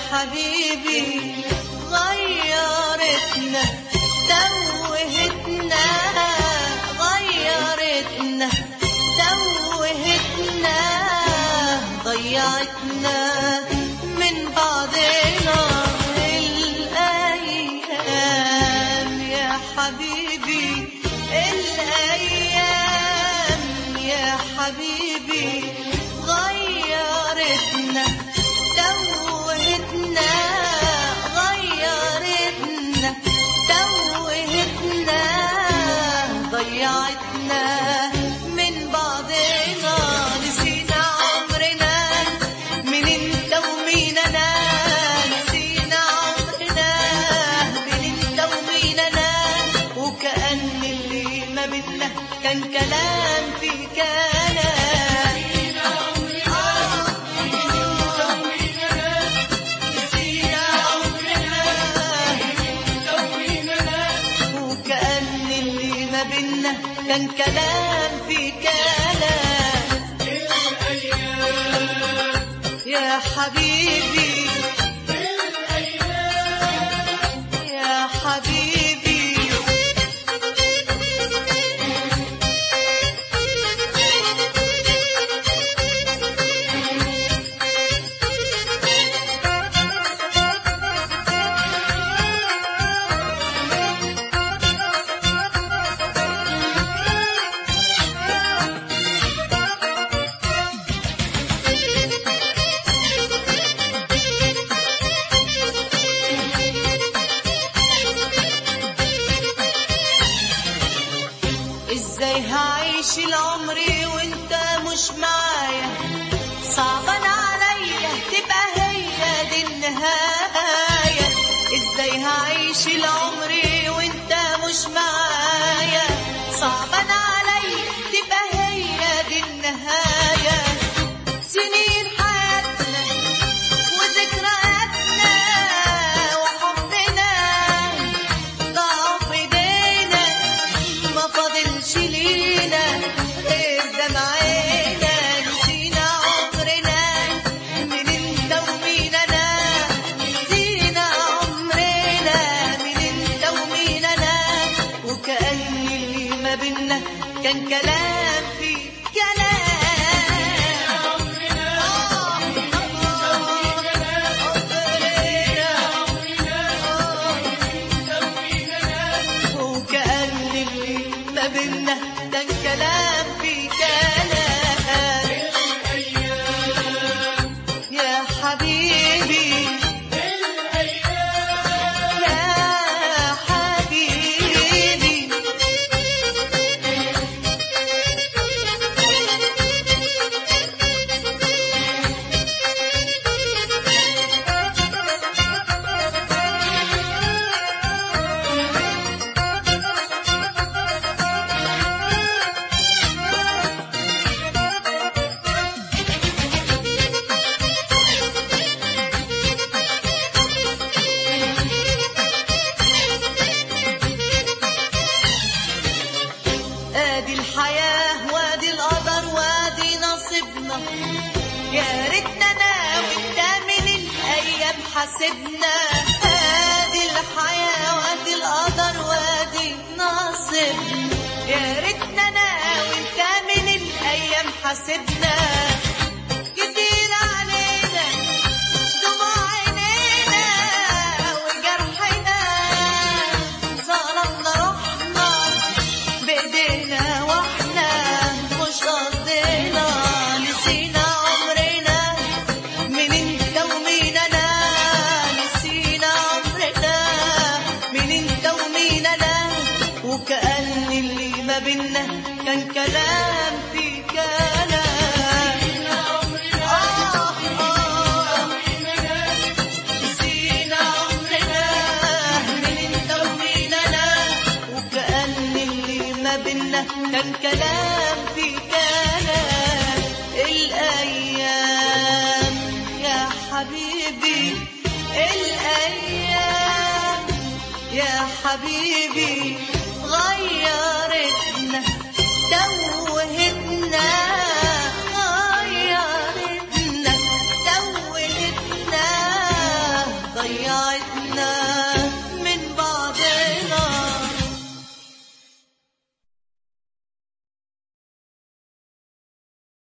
حبيبي غيرتنا توهتنا غيرتنا توهتنا ضيعتنا من بعضنا الأيام يا حبيبي الأيام يا حبيبي غيرتنا توهتنا غيرتنا توهتنا ضيعتنا من بعضنا نسينا عمرنا من انت ومين انا نسينا عمرنا من انت ومين انا وكأن اللي ما بينا كان كلام في كلام كان كلام في كلام يا حبيبي يا حبيبي ازاي هعيش العمر وانت مش معايا صعبان عليا تبقى هي دي النهاية ازاي هعيش العمر وانت مش معايا صعبان عليا تبقى هي دي النهاية سنين حياتنا وذكرياتنا وحبنا ضاعوا في ايدينا ما فاضلش لينا غير دمعنا نسينا عمرنا من انت ومين انا نسينا عمرنا من انت ومين انا وكأن اللي ما بينا كان كلام في كلام بينا كان كلام في كلام يا حبيبي يا حبيبي ادي الحياة وادي القدر وادي نصيبنا يا ريتنا انا وانت من الايام حاسبنا ادي الحياة وادي القدر وادي نصيبنا يا ريتنا انا وانت من الايام حاسبنا كتير علينا دموع عينينا وجرحنا ظلمنا روحنا بايدينا واحنا مش قصدنا نسينا عمرنا من انت ومين انا نسينا عمرنا من انت ومين انا وكأن اللي ما بينا كان كلام في كلام نسينا عمرنا من انت ومين انا وكأن اللي ما بينا كان كلام في كلام الأيام يا حبيبي الأيام يا حبيبي